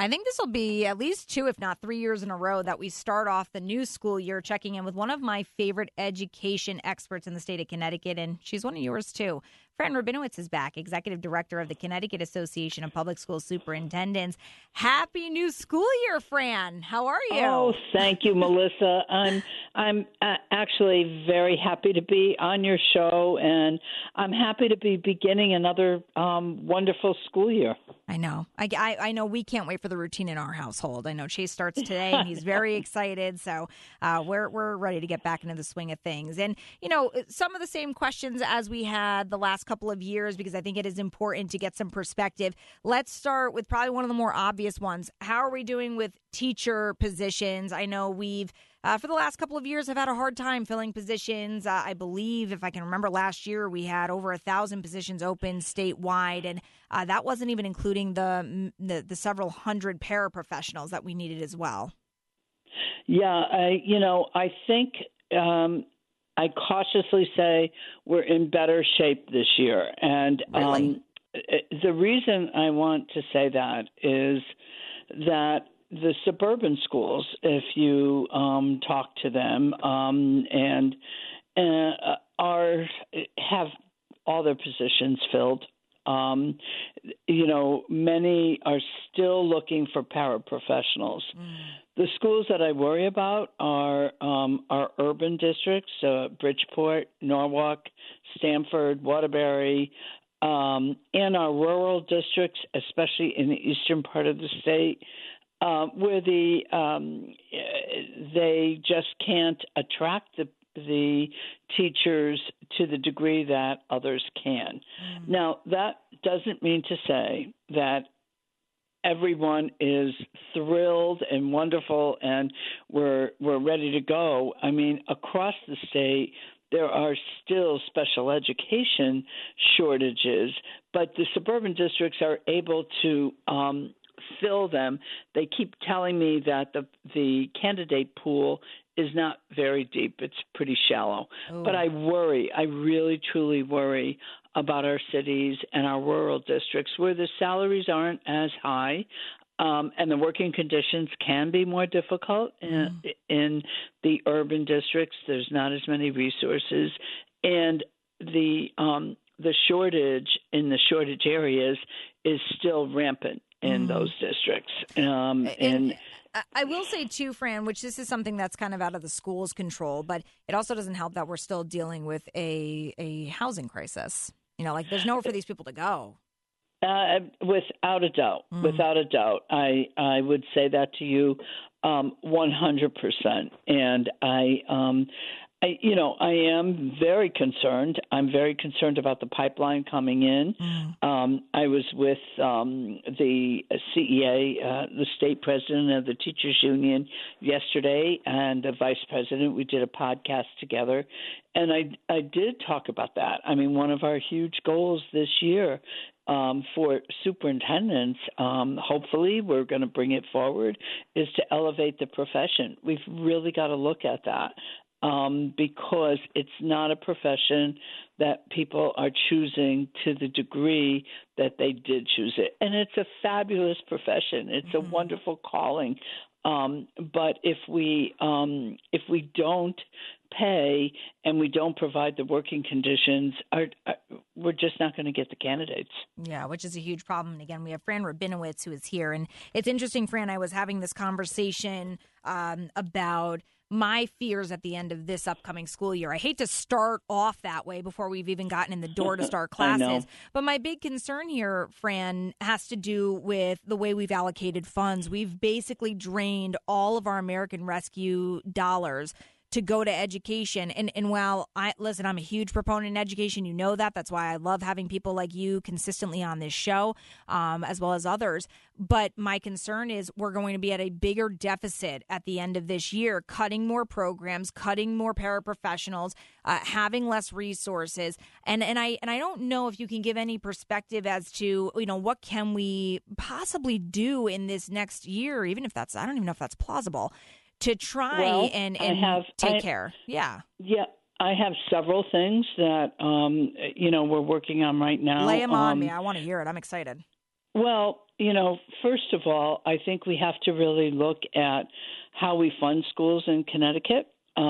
I think this will be at least 2, if not 3 years in a row that we start off the new school year checking in with one of my favorite education experts in the state of Connecticut, and she's one of yours too. Fran Rabinowitz is back, Executive Director of the Connecticut Association of Public School Superintendents. Happy new school year, Fran. How are you? Oh, thank you, Melissa. I'm actually very happy to be on your show, and I'm happy to be beginning another wonderful school year. I know. I know we can't wait for the routine in our household. I know Chase starts today, and he's very excited. So we're ready to get back into the swing of things. And, you know, some of the same questions as we had the last couple of years, because I think it is important to get some perspective. Let's start with probably one of the more obvious ones. How are we doing with teacher positions? I know we've for the last couple of years, I've had a hard time filling positions. I believe, if I can remember, last year we had over 1,000 positions open statewide, and that wasn't even including the several hundred paraprofessionals that we needed as well. Yeah, I think I cautiously say we're in better shape this year, and Really? The reason I want to say that is that the suburban schools, if you talk to them, and have all their positions filled. Many are still looking for paraprofessionals. The schools that I worry about are our urban districts, Bridgeport, Norwalk, Stamford, Waterbury, and our rural districts, especially in the eastern part of the state, where they just can't attract the teachers to the degree that others can. Now, that doesn't mean to say that everyone is thrilled and wonderful and we're ready to go. I mean, across the state, there are still special education shortages, but the suburban districts are able to fill them. They keep telling me that the candidate pool is not very deep. It's pretty shallow. Ooh. But I worry. I really, truly worry about our cities and our rural districts where the salaries aren't as high, and the working conditions can be more difficult in the urban districts. There's not as many resources, and the shortage in the shortage areas is still rampant in those districts. And I will say, too, Fran, which this is something that's kind of out of the school's control, but it also doesn't help that we're still dealing with a housing crisis. You know, like there's nowhere for these people to go. Without a doubt. Without a doubt. I would say that to you 100%. And I am very concerned. I'm very concerned about the pipeline coming in. I was with the CEA, the state president of the teachers union yesterday, and the vice president. We did a podcast together, and I did talk about that. I mean, one of our huge goals this year for superintendents, hopefully we're going to bring it forward, is to elevate the profession. We've really got to look at that. Because it's not a profession that people are choosing to the degree that they did choose it. And it's a fabulous profession. It's a wonderful calling. But if we don't pay and we don't provide the working conditions, we're just not going to get the candidates. Yeah, which is a huge problem. And again, we have Fran Rabinowitz who is here. And it's interesting, Fran, I was having this conversation about my fears at the end of this upcoming school year. I hate to start off that way before we've even gotten in the door to start classes. But my big concern here, Fran, has to do with the way we've allocated funds. We've basically drained all of our American Rescue dollars to go to education. And while I'm a huge proponent in education, you know that. That's why I love having people like you consistently on this show, as well as others. But my concern is we're going to be at a bigger deficit at the end of this year, cutting more programs, cutting more paraprofessionals, having less resources. And I don't know if you can give any perspective as to, what can we possibly do in this next year, even if I don't even know if that's plausible, to try and take care. Yeah. Yeah. I have several things that, we're working on right now. Lay them on me. I want to hear it. I'm excited. Well, first of all, I think we have to really look at how we fund schools in Connecticut.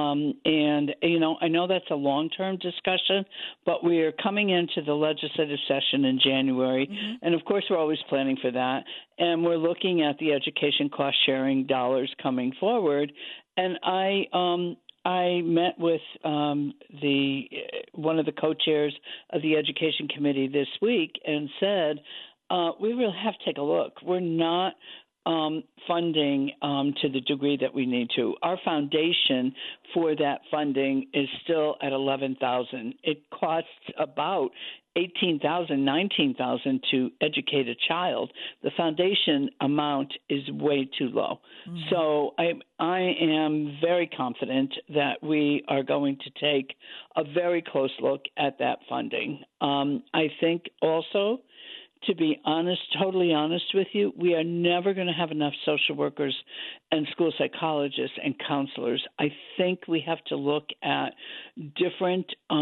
I know that's a long-term discussion, but we are coming into the legislative session in January. Mm-hmm. And of course, we're always planning for that. And we're looking at the education cost sharing dollars coming forward. And I met with one of the co-chairs of the Education Committee this week and said, we really have to take a look. We're not funding to the degree that we need to. Our foundation for that funding is still at $11,000. It costs about $18,000, $19,000 to educate a child. The foundation amount is way too low. Mm-hmm. So I am very confident that we are going to take a very close look at that funding. I think also, to be honest, totally honest with you, we are never going to have enough social workers and school psychologists and counselors. I think we have to look at different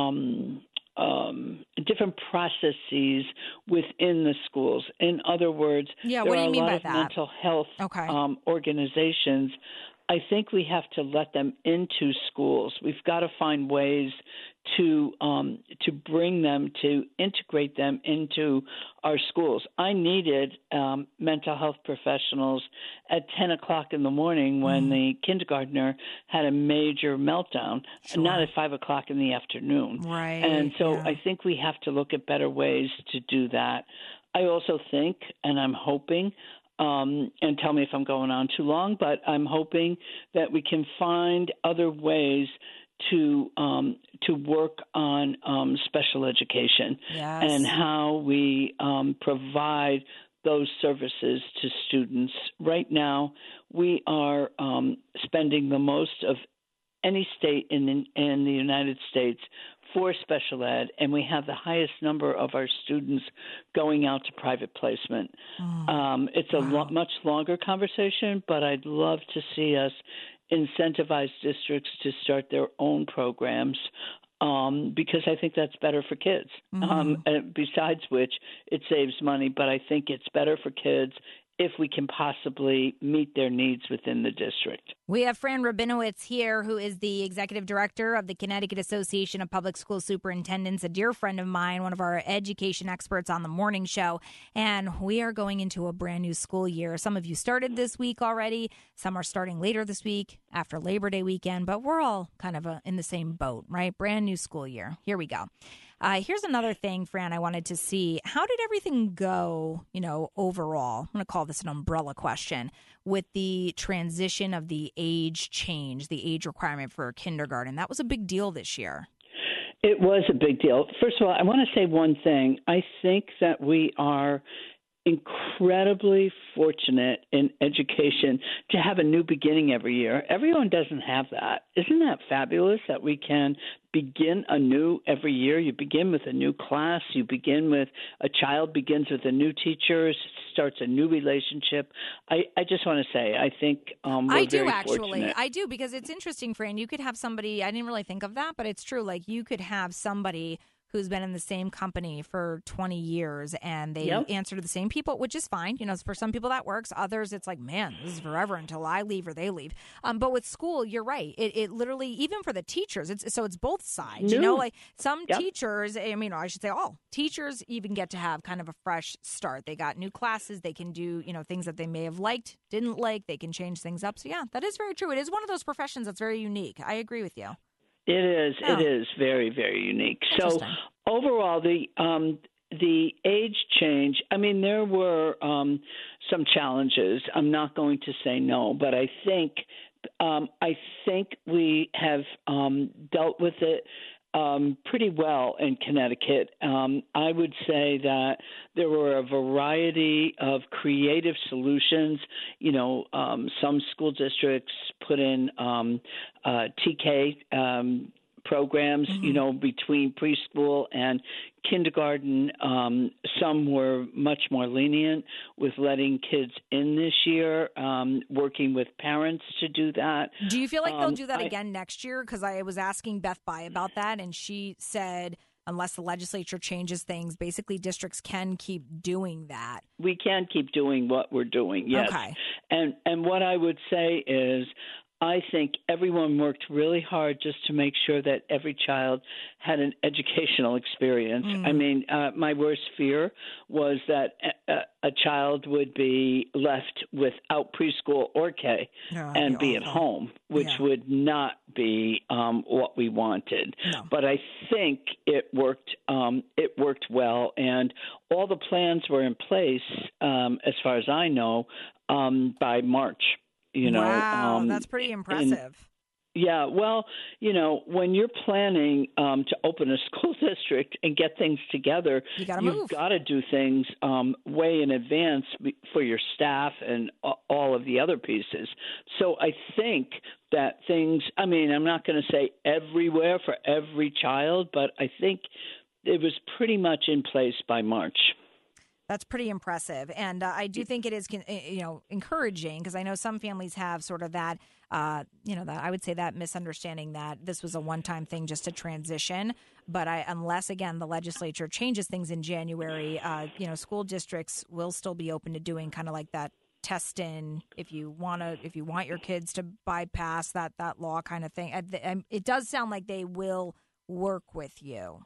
processes within the schools. In other words, there are a lot of mental health organizations. I think we have to let them into schools. We've got to find ways to bring them, to integrate them into our schools. I needed mental health professionals at 10 o'clock in the morning when the kindergartner had a major meltdown, not at 5 o'clock in the afternoon. Right. And so I think we have to look at better ways to do that. I also think, and I'm hoping, and tell me if I'm going on too long, but I'm hoping that we can find other ways to work on special education and how we provide those services to students. Right now, we are spending the most of any state in the United States for special ed, and we have the highest number of our students going out to private placement. It's a much longer conversation, but I'd love to see us incentivize districts to start their own programs because I think that's better for kids. Besides which, it saves money, but I think it's better for kids if we can possibly meet their needs within the district. We have Fran Rabinowitz here, who is the executive director of the Connecticut Association of Public School Superintendents, a dear friend of mine, one of our education experts on the morning show. And we are going into a brand new school year. Some of you started this week already. Some are starting later this week after Labor Day weekend, but we're all kind of in the same boat, right? Brand new school year. Here we go. Here's another thing, Fran, I wanted to see. How did everything go, overall? I'm going to call this an umbrella question with the transition of the age change, the age requirement for kindergarten. That was a big deal this year. It was a big deal. First of all, I want to say one thing. I think that we are incredibly fortunate in education to have a new beginning every year. Everyone doesn't have that. Isn't that fabulous that we can begin anew every year? You begin with a new class. You begin with a child begins with a new teacher, starts a new relationship. I just want to say, I think we're very fortunate. I do, because it's interesting, Fran. You could have somebody, I didn't really think of that, but it's true. Like you could have somebody who's been in the same company for 20 years and they answer to the same people, which is fine. For some people that works. Others, it's like, man, this is forever until I leave or they leave. But with school, you're right. It literally, even for the teachers, it's both sides. Like some teachers, I should say all teachers even get to have kind of a fresh start. They got new classes. They can do, things that they may have liked, didn't like. They can change things up. So yeah, that is very true. It is one of those professions that's very unique. I agree with you. It is. Oh. It is very, very unique. So overall, the age change, there were some challenges. I'm not going to say no, but I think we have dealt with it pretty well in Connecticut. I would say that there were a variety of creative solutions. Some school districts put in TK programs, between preschool and kindergarten. Some were much more lenient with letting kids in this year, working with parents to do that. Do you feel like they'll do that again next year? Because I was asking Beth By about that, and she said unless the legislature changes things, basically districts can keep doing that. We can keep doing what we're doing, yes. Okay. And what I would say is I think everyone worked really hard just to make sure that every child had an educational experience. I mean, my worst fear was that a child would be left without preschool or K and be at home, which would not be what we wanted. No. But I think it worked. It worked well, and all the plans were in place, as far as I know, by March. Wow, that's pretty impressive. Yeah, well, when you're planning to open a school district and get things together, you've got to do things way in advance for your staff and all of the other pieces. So I think that things, I mean, I'm not going to say everywhere for every child, but I think it was pretty much in place by March. That's pretty impressive. And I do think it is, encouraging, because I know some families have sort of that, that I would say that misunderstanding that this was a one-time thing just to transition. But unless, again, the legislature changes things in January, school districts will still be open to doing kind of like that test-in if you want your kids to bypass that law kind of thing. It does sound like they will work with you.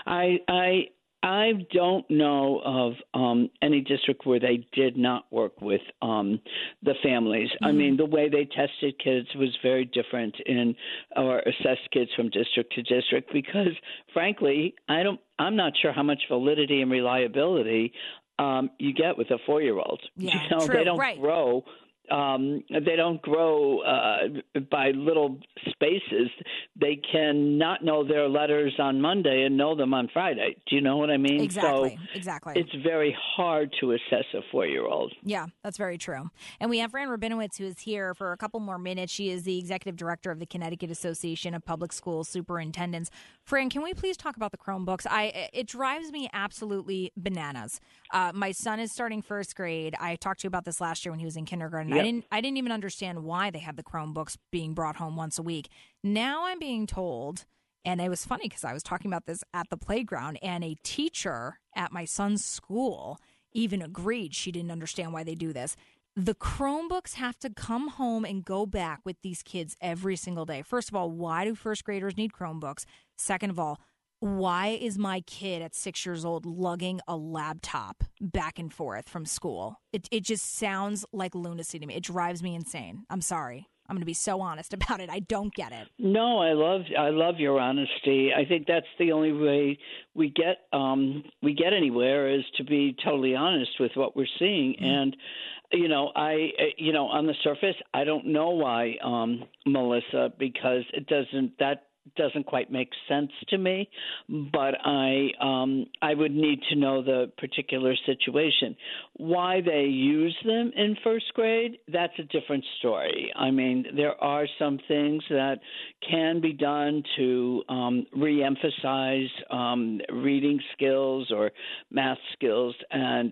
I don't know of any district where they did not work with the families. I mean, the way they tested kids was very different or assessed kids from district to district because, frankly, I'm not sure how much validity and reliability you get with a 4-year-old. Yeah, true. They don't grow. They don't grow by little spaces. They can not know their letters on Monday and know them on Friday. Do you know what I mean? Exactly. It's very hard to assess a 4-year-old. Yeah, that's very true. And we have Fran Rabinowitz, who is here for a couple more minutes. She is the executive director of the Connecticut Association of Public School Superintendents. Fran, can we please talk about the Chromebooks? It drives me absolutely bananas. My son is starting first grade. I talked to you about this last year when he was in kindergarten. Yep. I didn't even understand why they had the Chromebooks being brought home once a week. Now I'm being told, and it was funny because I was talking about this at the playground, and a teacher at my son's school even agreed she didn't understand why they do this. The Chromebooks have to come home and go back with these kids every single day. First of all, why do first graders need Chromebooks? Second of all, why is my kid at 6 years old lugging a laptop back and forth from school? It just sounds like lunacy to me. It drives me insane. I'm sorry. I'm going to be so honest about it. I don't get it. No, I love your honesty. I think that's the only way we get anywhere is to be totally honest with what we're seeing. And on the surface, I don't know why, Melissa, because that doesn't quite make sense to me, but I would need to know the particular situation. Why they use them in first grade, that's a different story. I mean, there are some things that can be done to reemphasize reading skills or math skills, and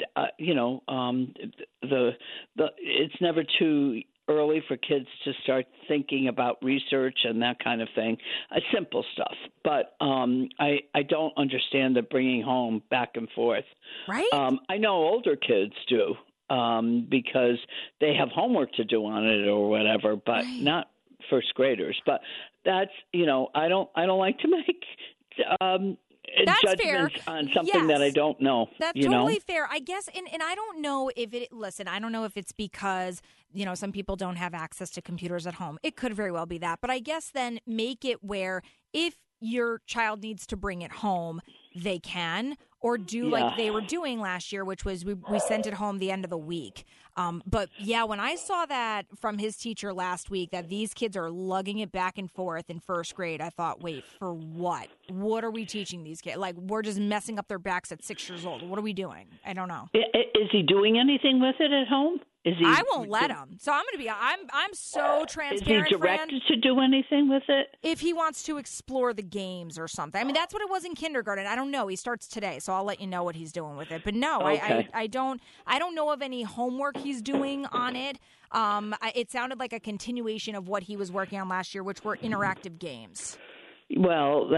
it's never too early for kids to start thinking about research and that kind of thing, simple stuff. But I don't understand the bringing home back and forth. Right. I know older kids do because they have homework to do on it or whatever, but not first graders. But that's I don't like to make that's judgments fair. On something that I don't know. That's totally fair. I guess, and I don't know if I don't know if it's because, some people don't have access to computers at home. It could very well be that. But I guess then make it where if your child needs to bring it home, they can, or do like they were doing last year, which was we sent it home the end of the week. But yeah, when I saw that from his teacher last week, that these kids are lugging it back and forth in first grade, I thought, wait, for what? What are we teaching these kids? Like, we're just messing up their backs at 6 years old. What are we doing? I don't know. Is he doing anything with it at home? I won't let him. So I'm going to be. I'm so transparent. Is he directed to do anything with it? If he wants to explore the games or something. I mean, that's what it was in kindergarten. I don't know. He starts today, so I'll let you know what he's doing with it. But no, okay. I don't know of any homework he's doing on it. It sounded like a continuation of what he was working on last year, which were interactive games. Well,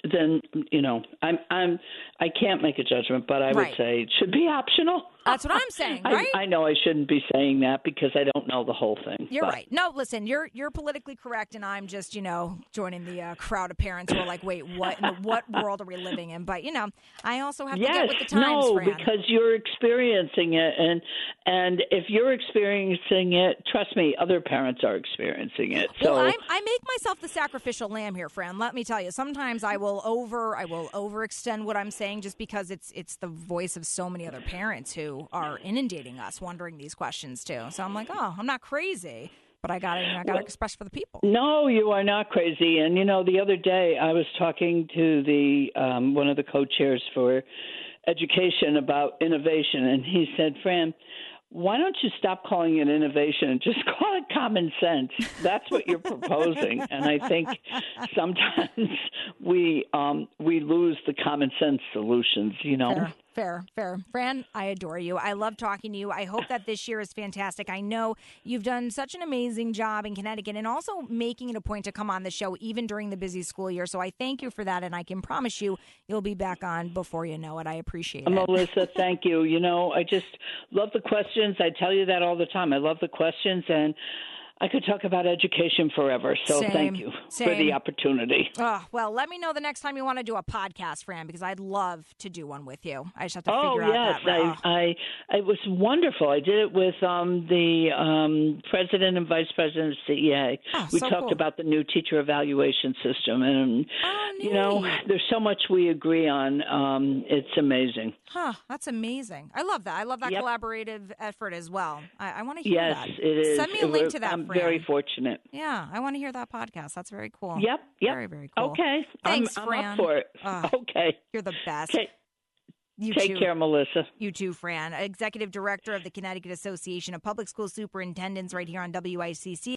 I can't make a judgment, but I would say it should be optional. That's what I'm saying, right? I know I shouldn't be saying that because I don't know the whole thing. You're right. No, listen, you're politically correct, and I'm just, joining the crowd of parents who are like, wait, what world are we living in? But, I also have to get with the times, Fran. Because you're experiencing it, and if you're experiencing it, trust me, other parents are experiencing it. So well, I make myself the sacrificial lamb here, Fran. Let me tell you, sometimes I will overextend what I'm saying just because it's the voice of so many other parents who are inundating us, wondering these questions too. So I'm like, oh, I'm not crazy, but I gotta express for the people. No, you are not crazy. And the other day I was talking to the one of the co-chairs for education about innovation, and he said, Fran, why don't you stop calling it innovation and just call it common sense? That's what you're proposing. And I think sometimes we lose the common sense solutions, Fair. Fran, I adore you. I love talking to you. I hope that this year is fantastic. I know you've done such an amazing job in Connecticut and also making it a point to come on the show even during the busy school year. So I thank you for that, and I can promise you'll be back on before you know it. I appreciate it. Melissa, thank you. I just love the questions. I tell you that all the time. I love the questions, and I could talk about education forever, so thank you for the opportunity. Oh, well, let me know the next time you want to do a podcast, Fran, because I'd love to do one with you. I just have to figure out that. Yes, it was wonderful. I did it with the president and vice president of CEA. We talked about the new teacher evaluation system, and there's so much we agree on. It's amazing. That's amazing. I love that. I love that collaborative effort as well. I want to hear that. Yes, it is. Send me a link to that, Fran. Very fortunate. Yeah, I want to hear that podcast. That's very cool. Yep. Very, very cool. Okay. Thanks, I'm Fran. up for it. Okay. You're the best. Take care, Melissa. You too, Fran. Executive Director of the Connecticut Association of Public School Superintendents right here on WICC.